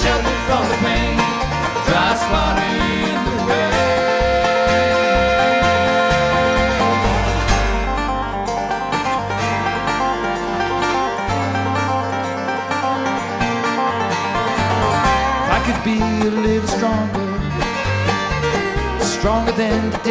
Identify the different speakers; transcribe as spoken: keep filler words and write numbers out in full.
Speaker 1: shelter from the pain, dry spot in the rain. If I could be a little stronger, stronger than today,